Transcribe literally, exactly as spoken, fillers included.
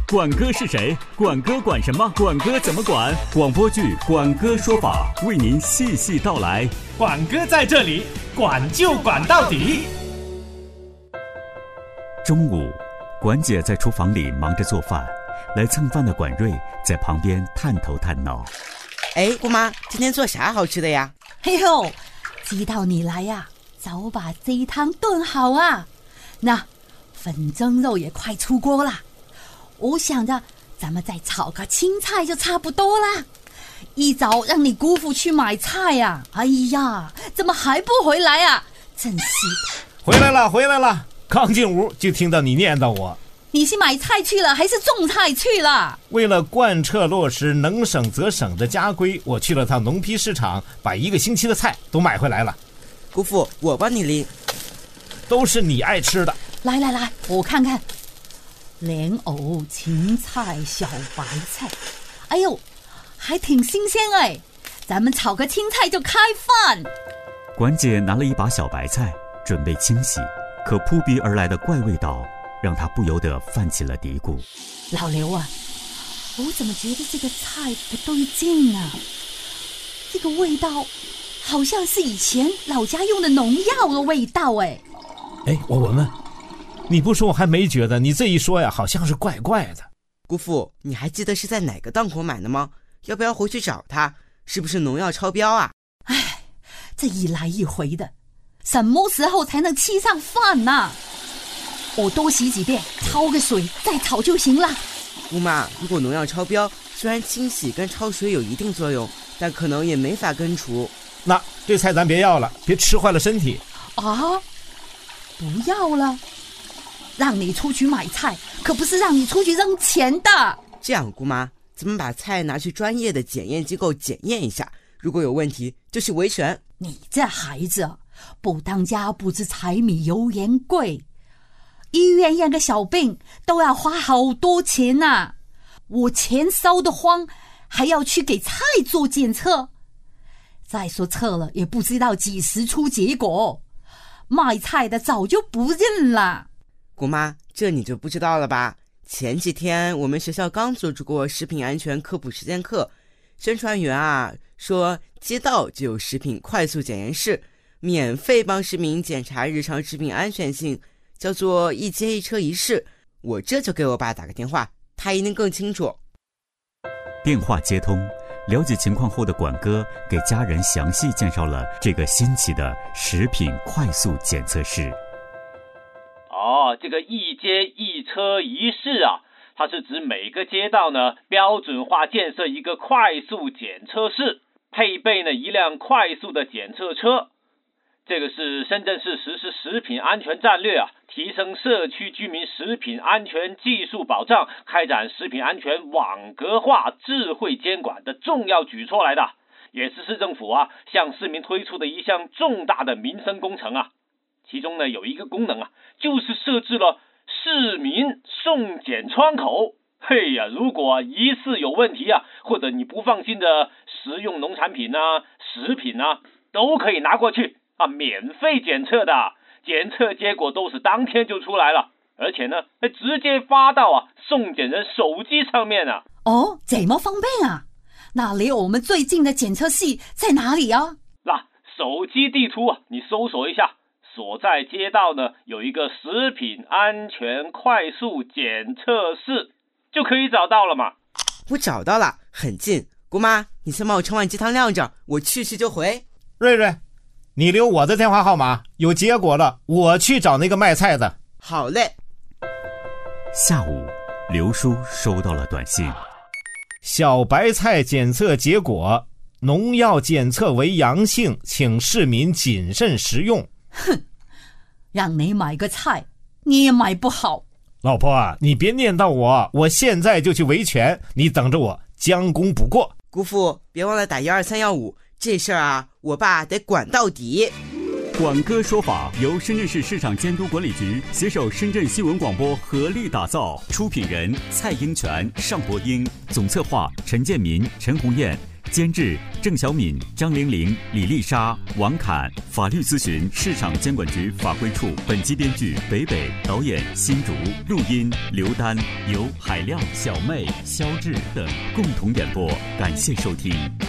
管哥是谁？管哥管什么？管哥怎么管？广播剧《管哥说法》为您细细道来。 管哥在这里，管就管到底。 中午，管姐在厨房里忙着做饭，来蹭饭的管瑞在旁边探头探脑。 哎，姑妈，今天做啥好吃的呀？ 嘿呦，知道你来呀、啊，早把鸡汤炖好啊。那粉蒸肉也快出锅了，我想着咱们再炒个青菜就差不多啦。一早让你姑父去买菜呀、啊，哎呀，怎么还不回来啊？真是。 回来了，回来了。刚进屋就听到你念叨我。 你是买菜去了还是种菜去了？ 为了贯彻落实能省则省的家规，我去了趟农批市场，把一个星期的菜都买回来了。 姑父，我帮你拎。 都是你爱吃的。 来来来，我看看。莲藕、芹菜、小白菜，哎呦，还挺新鲜哎！咱们炒个青菜就开饭。 管姐拿了一把小白菜，准备清洗，可扑鼻而来的怪味道让她不由得泛起了嘀咕： 老刘啊，我怎么觉得这个菜不对劲啊？这个味道好像是以前老家用的农药的味道哎。 哎，我闻闻。你不说我还没觉得，你这一说呀，好像是怪怪的。 姑父，你还记得是在哪个档口买的吗？要不要回去找他？是不是农药超标啊？ 哎，这一来一回的，什么时候才能吃上饭呢？我多洗几遍，焯个水再炒就行了。 姑妈，如果农药超标，虽然清洗跟焯水有一定作用，但可能也没法根除。 那这菜咱别要了，别吃坏了身体。 啊，不要了？让你出去买菜，可不是让你出去扔钱的。 这样，姑妈，咱们把菜拿去专业的检验机构检验一下，如果有问题就去维权。 你这孩子不当家不知柴米油盐贵，医院验个小病都要花好多钱啊，我钱烧得慌，还要去给菜做检测。再说测了也不知道几时出结果，卖菜的早就不认了。 姑妈，这你就不知道了吧？前几天我们学校刚组织过食品安全科普实践课，宣传员啊说街道就有食品快速检验室，免费帮市民检查日常食品安全性，叫做一街一车一试。我这就给我爸打个电话，他一定更清楚。 电话接通，了解情况后的管哥给家人详细介绍了这个新起的食品快速检测室。 哦，这个一街一车一试啊，它是指每个街道呢标准化建设一个快速检测室，配备呢一辆快速的检测车。这个是深圳市实施食品安全战略啊，提升社区居民食品安全技术保障，开展食品安全网格化智慧监管的重要举措来的，也是市政府啊向市民推出的一项重大的民生工程啊。其中呢有一个功能啊，就是设置了市民送检窗口。嘿呀，如果疑似有问题啊，或者你不放心的食用农产品啊、食品啊，都可以拿过去啊，免费检测的，检测结果都是当天就出来了，而且呢直接发到啊送检人手机上面啊。 哦，这么方便啊？那离我们最近的检测系在哪里啊？ 那手机地图啊，你搜索一下，所在街道呢有一个食品安全快速检测室，就可以找到了嘛。 我找到了，很近。姑妈，你先帮我盛碗鸡汤晾着，我去去就回。 瑞瑞，你留我的电话号码，有结果了我去找那个卖菜的。 好嘞。 下午，刘叔收到了短信： 小白菜检测结果，农药检测为阳性，请市民谨慎食用。 哼，让你买个菜你也买不好。 老婆啊，你别念叨我，我现在就去维权，你等着我将功补过。 姑父，别忘了打一二三幺五，这事儿啊我爸得管到底。 管哥说法由深圳市市场监督管理局携手深圳新闻广播合力打造，出品人蔡英权、尚博英，总策划陈建民、陈红艳， 监制郑小敏、张玲玲、李丽莎、王侃，法律咨询市场监管局法规处。本期编剧北北，导演新竹，录音刘丹，由海亮、小妹、肖志等共同演播。感谢收听。